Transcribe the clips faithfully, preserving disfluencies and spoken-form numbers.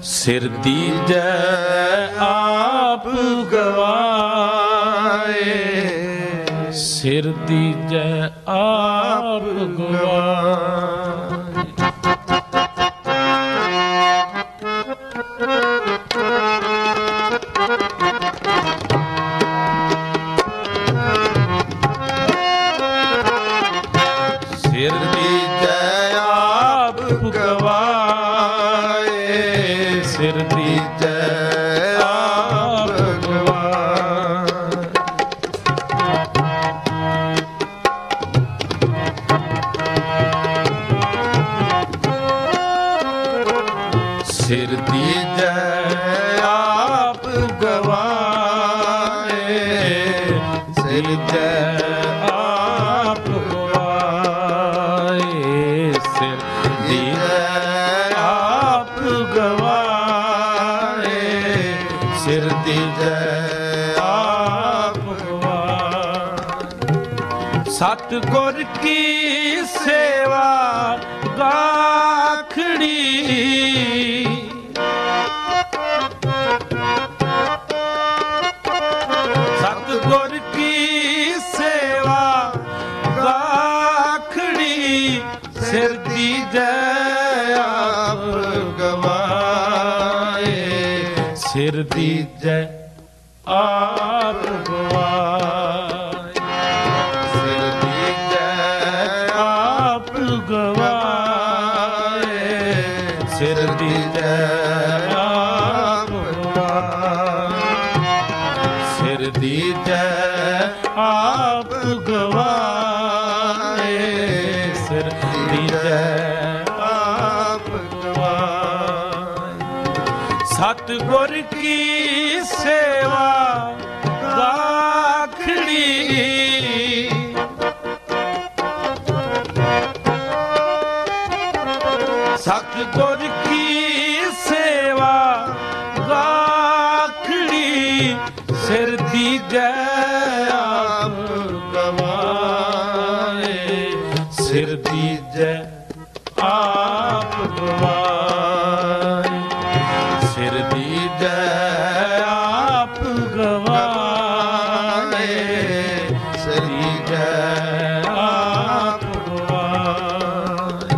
ਸਿਰ ਦੀਜੈ ਆਪ ਗਵਾਏ, ਸਿਰ ਦੀਜੈ ਆਪ ਗਵਾਏ। ਸਿਰ ਦੀਜੈ ਆਪ ਗਵਾਏ, ਸਿਰ ਦੀਜੈ ਆਪ ਗਵਾਏ। ਸਿਰ ਦੀਜੈ ਆਪ ਗਵਾਏ, ਸਿਰ ਦੀਜੈ ਆਪ ਗਵਾਏ, ਸਿਰ ਦੀਜੈ ਆਪ ਗਵਾਏ, ਸਿਰ ਦੀਜੈ ਆਪ ਗਵਾਏ। ਸਤਿਗੁਰ ਕੀ ਸੇਵਾ ਗਾਖੜੀ, ਸਤਿਗੁਰ ਕੀ ਸੇਵਾ ਗਾਖੜੀ, ਸਿਰ ਦੀਜੈ ਆਪ ਗਵਾਏ, ਸਿਰ ਦੀਜੈ ਆਪ ਗਵਾਏ, ਸਿਰ ਦੀਜੈ ਆਪ ਗਵਾਏ, ਸਿਰ ਦੀਜੈ ਆਪ ਗਵਾਏ, ਸਿਰ ਦੀਜੈ ਆਪ ਗਵਾਏ, ਸਿਰ ਦੀਜੈ ਆਪ ਗਵਾਏ। ਸਤਿਗੁਰ ਕੀ ਸੇਵਾ ਗਾਖੜੀ, ਸਤਿਗੁਰ ਕੀ ਸੇਵਾ ਗਾਖੜੀ, ਸਿਰ ਦੀਜੈ ਆਪ ਗਵਾਏ, ਸਿਰ ਦੀਜੈ ਆਪ ਗਵਾਏ, ਸਿਰ ਦੀਜੈ ਆਪ ਗਵਾਏ, ਸਿਰ ਦੀਜੈ ਆਪ ਗਵਾਏ।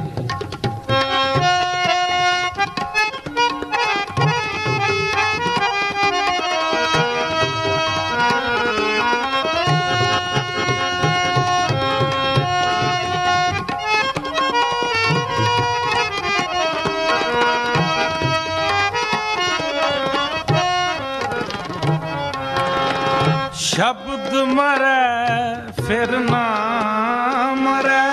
ਸ਼ਬਦ ਮਰੈ ਫਿਰ ਨਾ ਮਰੈ,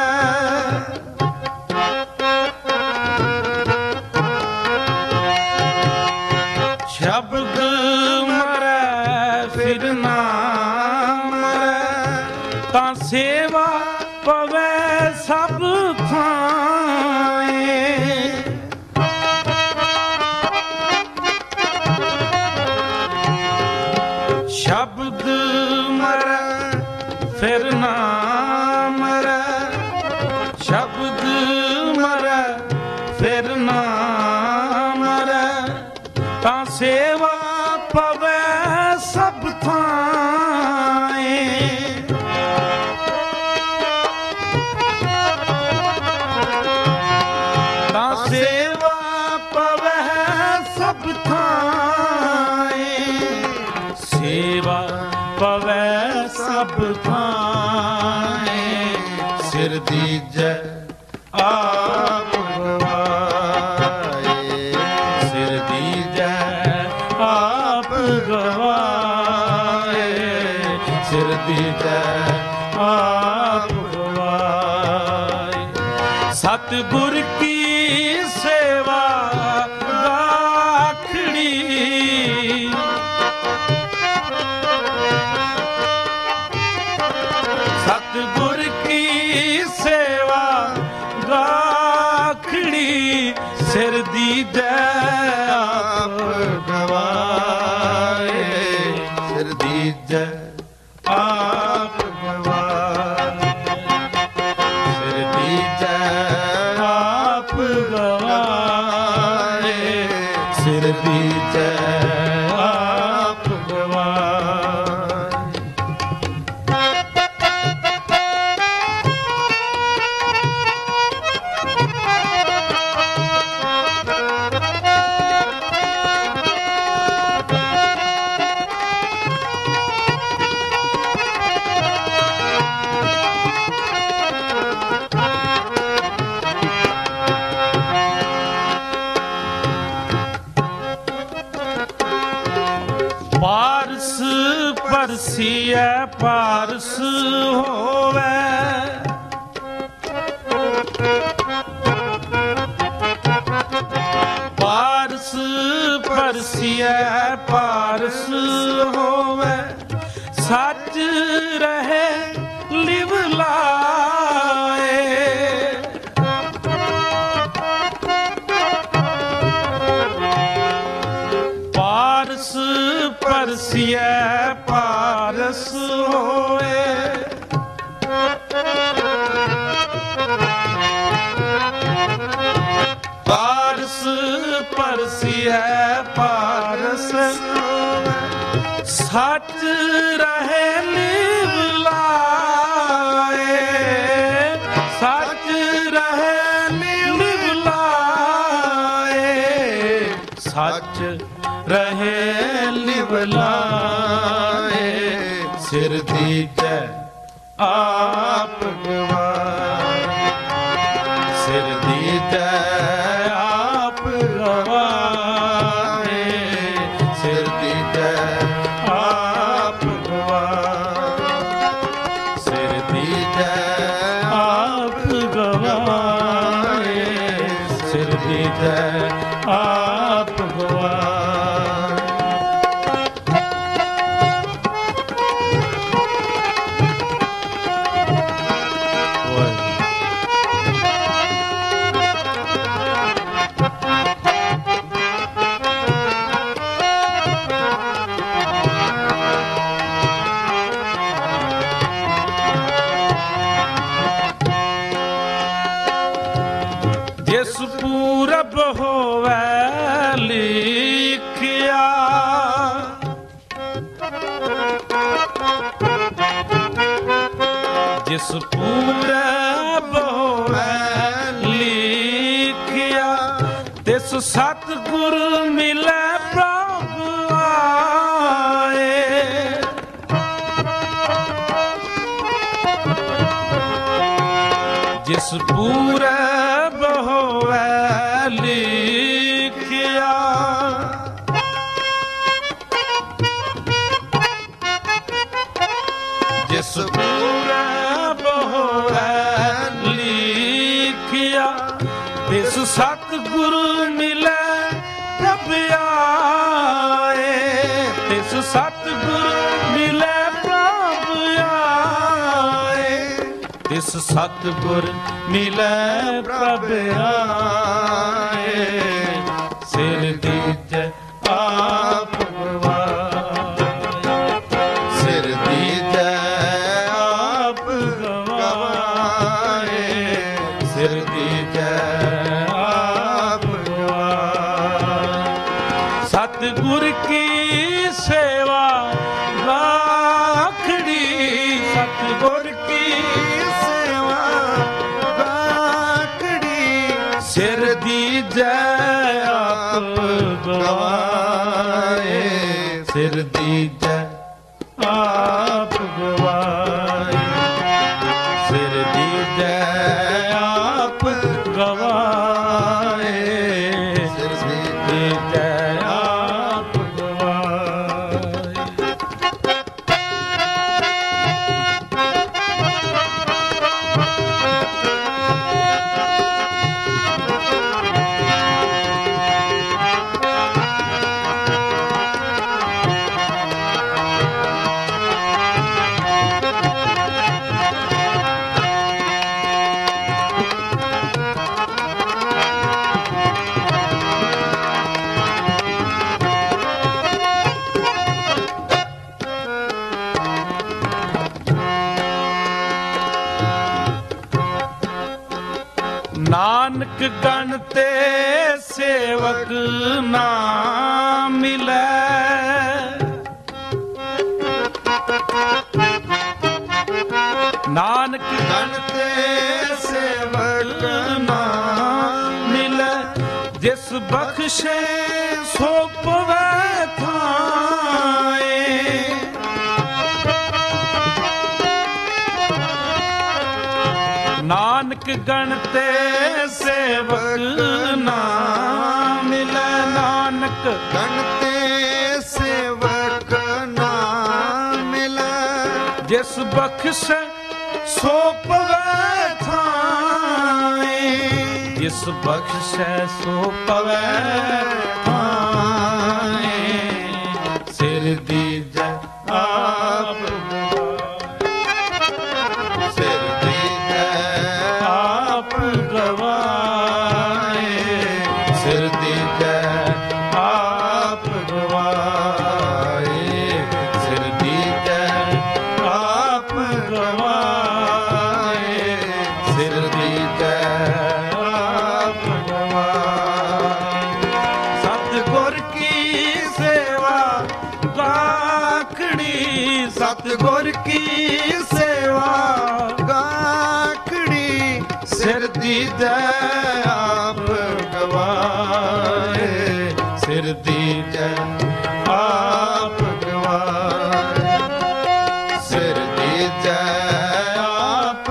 ਸ਼ਬਦ ਮਰੈ ਫਿਰ ਨਾ ਮਰੈ, ਤਾਂ ਸੇਵਾ ਪਵੈ ਸਭ ਥਾਂਏ। ਸ਼ਬਦ ਮਰੈ ਫਿਰ ਨਾ ਮਰੈ, ਸ਼ਬਦ ਮਰੈ ਫਿਰ ਨਾ ਮਰੈ, ਤਾਂ ਸੇਵਾ ਪਵੈ ਸਭ ਥਾਂਏ। ਤਾਂ ਸੇਵਾ ਪਵੈ ਸਭ ਥਾਂਏ, ਸੇਵਾ ਪਵੈ ਸਭ ਥਾਂਏ, ਸਿਰ ਦੀਜੈ ਆਪ ਗਵਾਏ, ਸਿਰ ਦੀਜੈ ਆਪ ਗਵਾਏ, ਸਿਰ ਦੀਜੈ ਆਪ ਗਵਾਏ। ਸਤਿਗੁਰ ਕੀ ਸੇਵਾ ਗਾਖੜੀ, ਸਤਿਗੁਰ ਕੀ ਸੇਵਾ ਗਾਖੜੀ, ਸਿਰ ਦੀਜੈ ਆਪ ਗਵਾਏ, ਸਿਰ ਦੀਜੈ ਆਪ ਗਵਾਏ, ਸਿਰ ਦੀਜੈ ਆਪ ਸਿਰ ਦੀਜੈ ਆਪ ਗਵਾਏ। ਪਾਰਸ ਪਰਸੀਐ ਪਾਰਸ ਹੋਵੈ, ਪਾਰਸ ਪਰਸੀਐ ਪਾਰਸ ਹੋਵੈ, ਸੱਚ ਰਹੇ ਲਿਵ ਲਾਏ। ਪਾਰਸ ਪਰਸੀਐ ਪਾਰਸ ਹੋਏ, ਪਾਰਸ ਪਰਸੀਐ ਪਾਰਸ ਹੋਵੇ, ਸੱਚ ਰਹੇ ਲਿਵ ਲਾਏ। ਸੱਚ ਰਹੇ ਲਿਵ ਲਾਏ, ਸੱਚ ਰਹੇ ਲਿਵ ਲਾਏ। ਸਿਰ ਦੀਜੈ ਆਪ ਗਵਾਏ, ਸਿਰ ਦੀਜੈ ਆਪ ਗਵਾਏ, ਸਿਰ ਦੀਜੈ ਆਪ ਗਵਾਏ, ਸਿਰ ਦੀਜੈ ਆਪ ਗਵਾਏ, ਸਿਰ ਦੀਜੈ ਆਪ ਗਵਾਏ। ਜਿਸ ਪੂਰਬ ਹੋਵੈ ਲਿਖਿਆ, ਜਿਸ ਪੂਰਬ ਹੋਵੈ ਲਿਖਿਆ, ਤਿਸ ਸਤਿਗੁਰ ਮਿਲੈ ਪ੍ਰਭ ਆਏ। ਜਿਸ ਪੂਰਬ ਹੋਵੈ ਲਿਖਿਆ, ਜਿਸ ਪੂਰਬ ਹੋਵੈ ਲਿਖਿਆ, ਤਿਸ ਸਤਿਗੁਰ ਮਿਲੈ ਪ੍ਰਭ ਆਏ। ਤਿਸ ਸਤਿਗੁਰ ਮਿਲੈ ਪ੍ਰਭ ਆਏ, ਤਿਸ ਸਤਿਗੁਰ ਮਿਲੈ ਪ੍ਰਭ ਆਏ। ਸਿਰ ਦੀਜੈ ਆਪ ਗਵਾਏ, ਸਿਰ ਦੀਜੈ ਆਪ ਗਵਾਏ, ਸਿਰ ਦੀਜੈ ਆਪ ਗਵਾਏ। ਸਤਿਗੁਰ ਕੀ ਸੇਵਾ ਰਾਖੜੀ, ਸਤਿਗੁਰ ਕੀ ਸੇਵਾ ਰਾਖੜੀ, ਸਿਰ ਦੀਜੈ ਆਪ ਗਵਾਏ, ਸਿਰ ਦੀਜੈ ਆਪ ਗਵਾਏ, ਸਿਰ ਦੀਜੈ ਆਪ ਗਵਾਏ, ਸਿਰ ਦੀਜੈ ਆਪ ਗਵਾਏ। ਨਾਨਕ ਗਣ ਤੇ ਸੇਵਕ ਨਾ ਮਿਲੈ। ਨਾਨਕ ਗਣ ਤੇ ਸੇਵਕ ਨਾ ਮਿਲੈ, ਜਿਸ ਬਖਸ਼ੇ ਸੋ ਪਵੈ ਥਾਏ। ਨਾਨਕ ਗਣ ਤੇ ਸੇਵਕ ਨਾ ਮਿਲੈ। ਨਾਨਕ ਗਣ ਤੇ ਸੇਵਕ ਨਾ ਮਿਲੈ, ਜਿਸ ਬਖਸ਼ੈ ਸੋ ਪਵੈ ਥਾਏ। ਜਿਸ ਬਖਸ਼ੈ ਸੋ ਪਵੈ ਥਾਏ। ਸਿਰ ਦੀਜੈ ਆਪ ਸਿਰ ਦੀਜੈ ਆਪ ਗਵਾਏ। ਸਿਰ ਦੀਜੈ ਆਪ ਗਵਾਏ। ਸਿਰ ਦੀਜੈ ਆਪ ਗਵਾਏ। ਸਿਰ ਦੀਜੈ ਆਪ ਗਵਾਏ। ਸਤਿਗੁਰ ਕੀ ਸੇਵਾ ਗਾਖੜੀ। ਸਤਿਗੁਰ ਕੀ ਸੇਵਾ ਗਾਖੜੀ, ਸਿਰ ਦੀਜੈ ਆਪ ਗਵਾਏ। ਸਿਰ ਦੀਜੈ ਆਪ ਗਵਾਏ। ਸਿਰ ਦੀਜੈ ਆਪ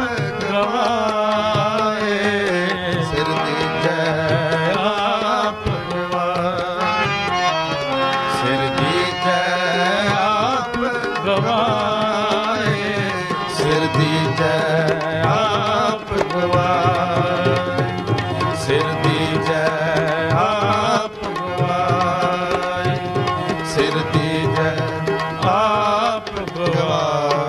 ਗਵਾਏ। ਸਿਰ ਦੀਜੈ ਆਪ ਗਵਾਏ। ਸਿਰ ਦੀਜੈ ਆਪ ਗਵਾਏ। ਸਿਰ ਦੀਜੈ ਆਪ ਗਵਾਏ। ਸਿਰ ਦੀਜੈ ਆਪ ਗਵਾਏ। ਸਿਰ ਦੀਜੈ ਆਪ ਗਵਾਏ।